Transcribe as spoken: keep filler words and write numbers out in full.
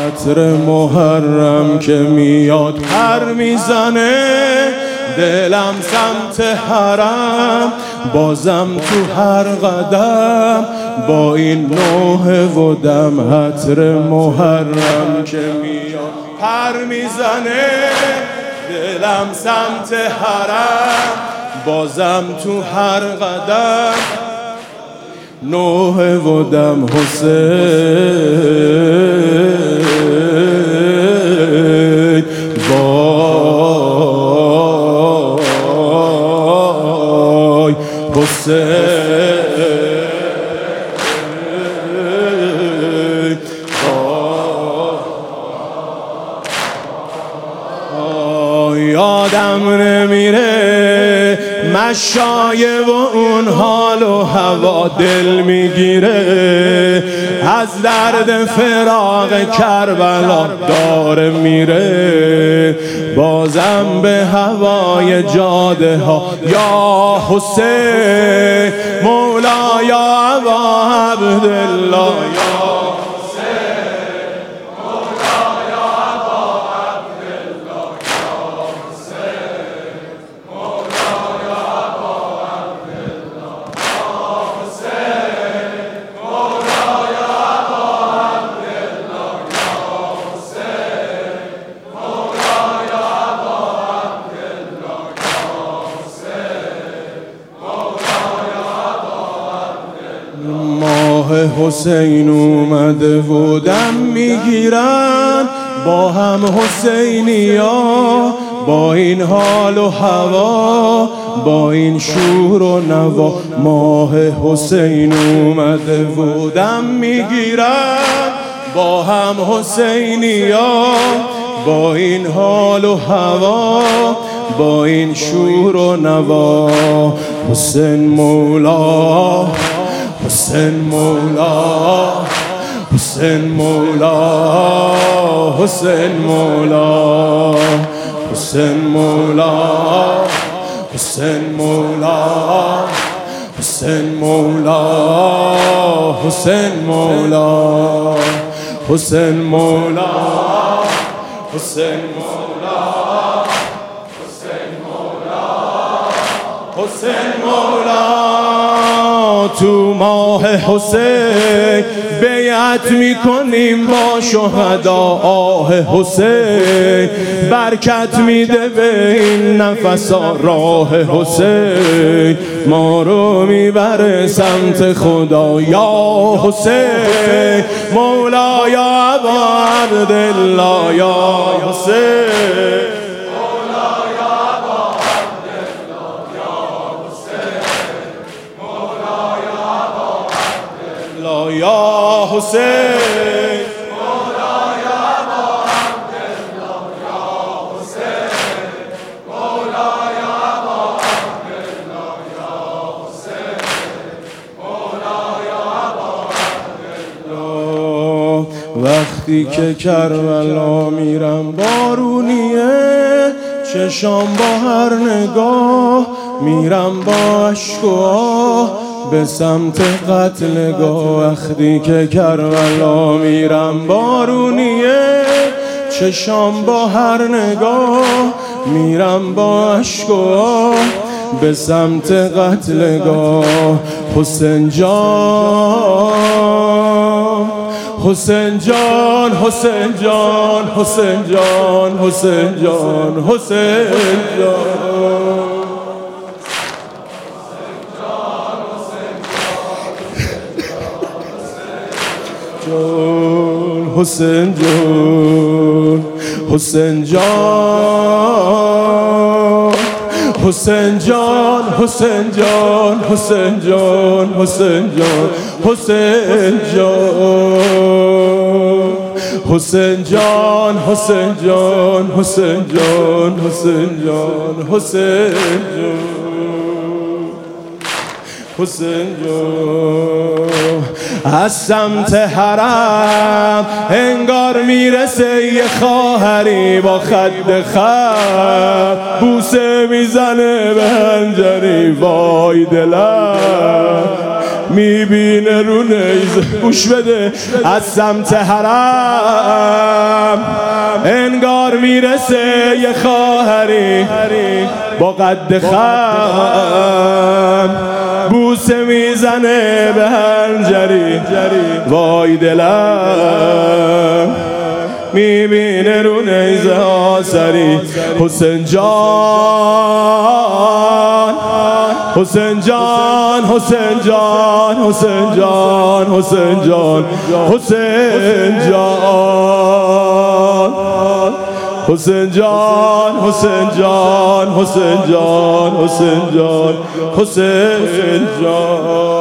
عطر محرم که میاد پر میزنه، دلم سمت حرم، بازم تو هر قدم با این نوحه و دم. عطر محرم که میاد پر میزنه، دلم سمت حرم، بازم تو هر قدم نوحه و دم. حسین وای حسین وای. یادم نمیره مشایه و اون حال و هوا دل میگیره، از درد فراق کربلا داره میره، بازم به هوای جاده ها یا حسین مولا یا ابا عبدالله یا حسین اومده و دم میگیرن با هم حسینیا، با این حال و هوا، با این شور و نوا. ماه حسین اومده و دم میگیرن با هم حسینیا، با این حال و هوا، با این شور و نوا. حسین مولا حسین مولا حسین مولا حسین مولا حسین مولا حسین مولا حسین مولا حسین مولا حسین مولا حسین مولا حسین مولا حسین مولا. تو ماه حسین بیعت میکنیم با شهدا، آه حسین برکت میده به این نفسا، راه حسین ما رو میبره سمت خدا. یا حسین مولا یا ابا عبدالله یا حسین یا حسین مولا یا ابا عبدالله یا حسین مولا یا ابا عبدالله یا حسین مولا یا ابا عبدالله. وقتی که کربلا میرم بارونیه، چشام با هر نگاه میرم با اشک و آه به سمت قتلگاه. وقتی که کربلا میرم بارونیه، چشام با هر نگاه میرم با اشک و آه به سمت قتلگاه. حسین جان حسین جان حسین جان حسین جان حسین جان حسین جان حسین جان حسین جان حسین جان حسین جان حسین جان حسین جان حسین جان حسین جان حسین جان حسین جان حسین جان حسین جان حسین جان. از سمت حرم انگار میرسه یه خواهری با خد خط، بوسه میزنه به هنجری وای دلم میبینه رو نیزه. گوش بده. از سمت حرم انگار میرسه یه خواهری با قد خم بوسه میزنه به هنجری وای دلم میبینه رو نیزه ها سری حسین جان حسین جان حسین جان حسین جان حسین جان حسین جان حسین جان حسین جان حسین جان حسین جان حسین جان